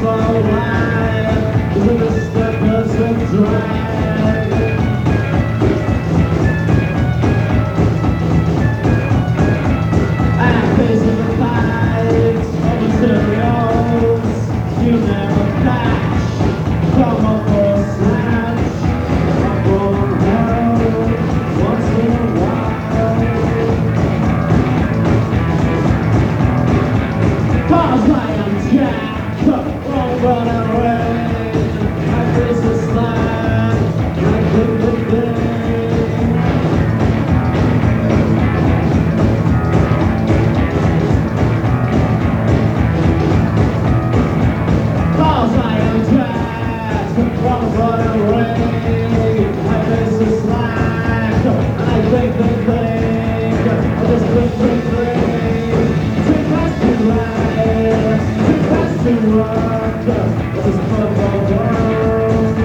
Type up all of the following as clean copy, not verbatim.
slow life with the steppers of drag. And facing the fights of materials you never catch. Come up for a snatch. I'm going home once in a while. Cause I am Jack, won't run away. My face is slack, I think the thing. Cause I am Jack, won't run away. My face is slack, I think the thing. I just think. Too fast to ride, too fast to rock. This is football world.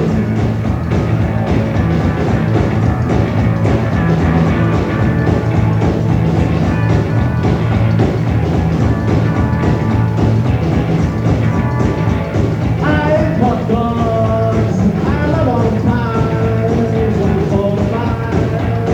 I pop guns, I love on ties, and full fire.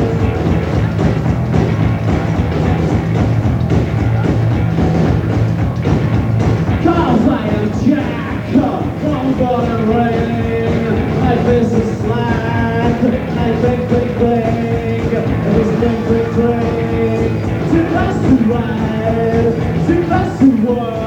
Cause I am Jack, won't gonna rain. My face is slack, I think big bling. It was big drink. Too fast to ride, too fast to work.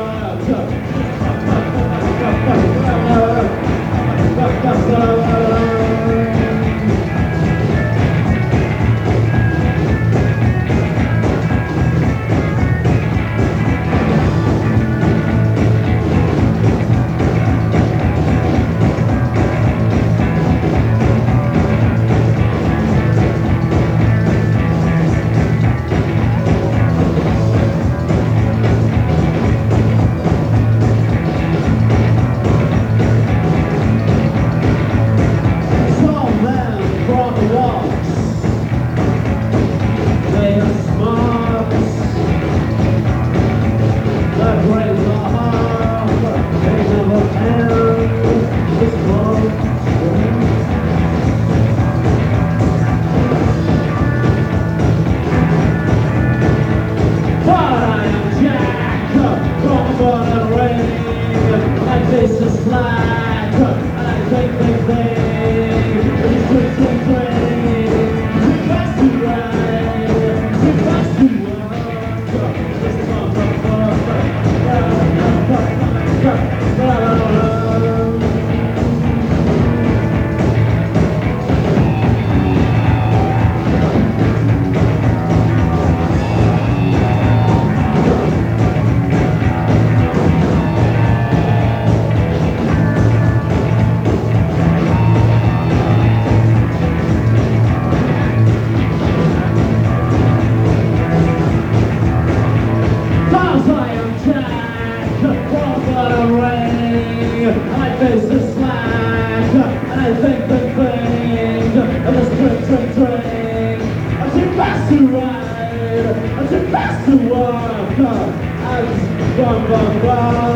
My face is slack, and I think big thing. It's quick, too fast to ride, too fast to work. This my face is slack, and I think big thing. And this drink. I'm too fast to ride, I'm too fast to walk. I'm